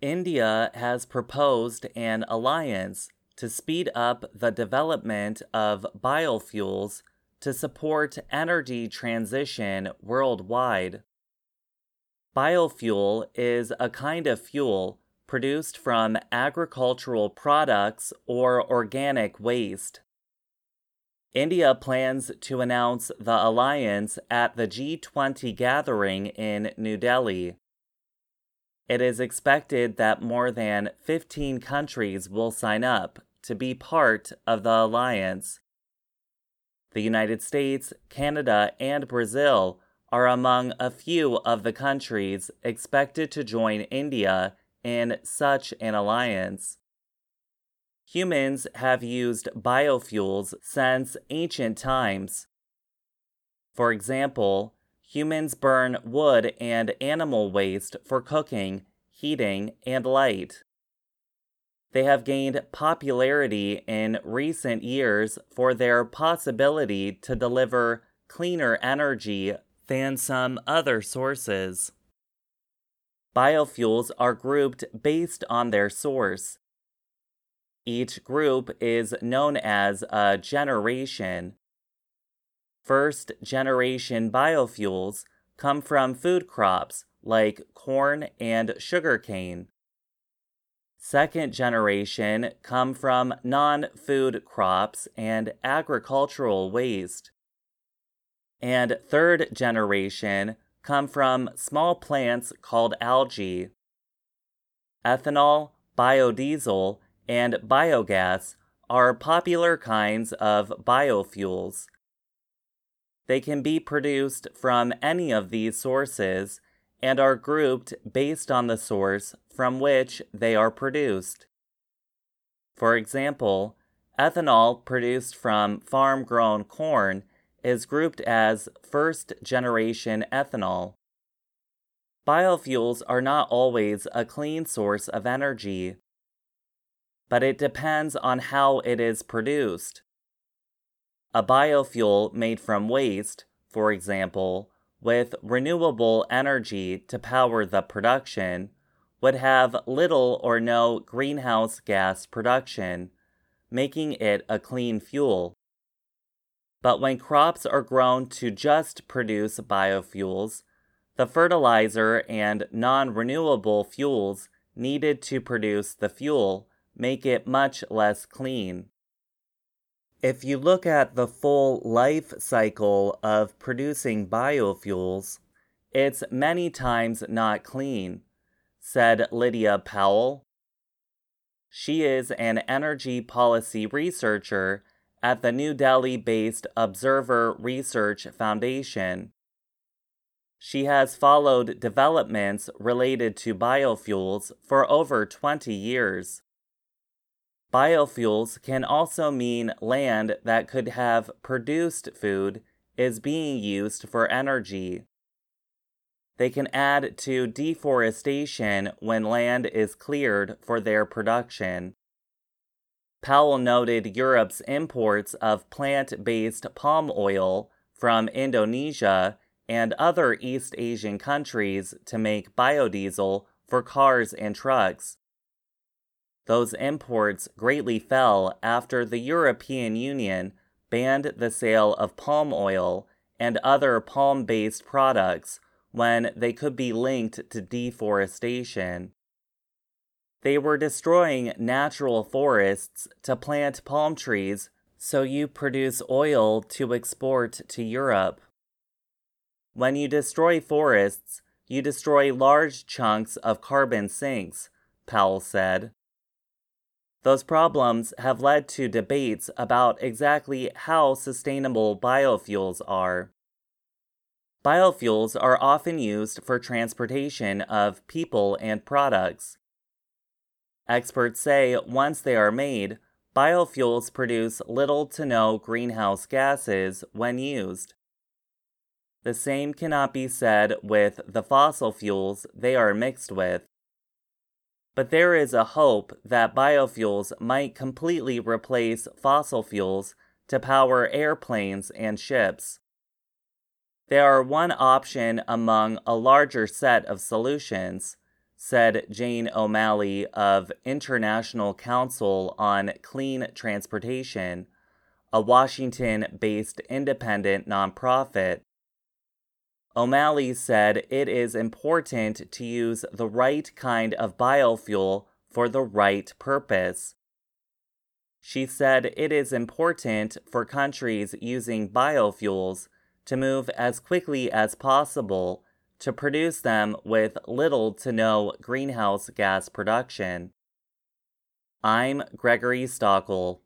India has proposed an alliance to speed up the development of biofuels to support energy transition worldwide. Biofuel is a kind of fuel produced from agricultural products or organic waste. India plans to announce the alliance at the G20 gathering in New Delhi. It is expected that more than 15 countries will sign up to be part of the alliance. The United States, Canada, and Brazil are among a few of the countries expected to join India in such an alliance. Humans have used biofuels since ancient times. For example, humans burn wood and animal waste for cooking, heating, and light. They have gained popularity in recent years for their possibility to deliver cleaner energy than some other sources. Biofuels are grouped based on their source. Each group is known as a generation. First-generation biofuels come from food crops like corn and sugarcane. Second generation come from non-food crops and agricultural waste. And third generation come from small plants called algae. Ethanol, biodiesel, and biogas are popular kinds of biofuels. They can be produced from any of these sources and are grouped based on the source from which they are produced. For example, ethanol produced from farm-grown corn is grouped as first-generation ethanol. Biofuels are not always a clean source of energy, but it depends on how it is produced. A biofuel made from waste, for example, with renewable energy to power the production, would have little or no greenhouse gas production, making it a clean fuel. But when crops are grown to just produce biofuels, the fertilizer and non-renewable fuels needed to produce the fuel make it much less clean. If you look at the full life cycle of producing biofuels, it's many times not clean, said Lydia Powell. She is an energy policy researcher at the New Delhi-based Observer Research Foundation. She has followed developments related to biofuels for over 20 years. Biofuels can also mean land that could have produced food is being used for energy. They can add to deforestation when land is cleared for their production. Powell noted Europe's imports of plant-based palm oil from Indonesia and other East Asian countries to make biodiesel for cars and trucks. Those imports greatly fell after the European Union banned the sale of palm oil and other palm-based products when they could be linked to deforestation. They were destroying natural forests to plant palm trees so you produce oil to export to Europe. When you destroy forests, you destroy large chunks of carbon sinks, Powell said. Those problems have led to debates about exactly how sustainable biofuels are. Biofuels are often used for transportation of people and products. Experts say once they are made, biofuels produce little to no greenhouse gases when used. The same cannot be said with the fossil fuels they are mixed with. But there is a hope that biofuels might completely replace fossil fuels to power airplanes and ships. They are one option among a larger set of solutions, said Jane O'Malley of International Council on Clean Transportation, a Washington-based independent nonprofit. O'Malley said it is important to use the right kind of biofuel for the right purpose. She said it is important for countries using biofuels to move as quickly as possible to produce them with little to no greenhouse gas production. I'm Gregory Stockel.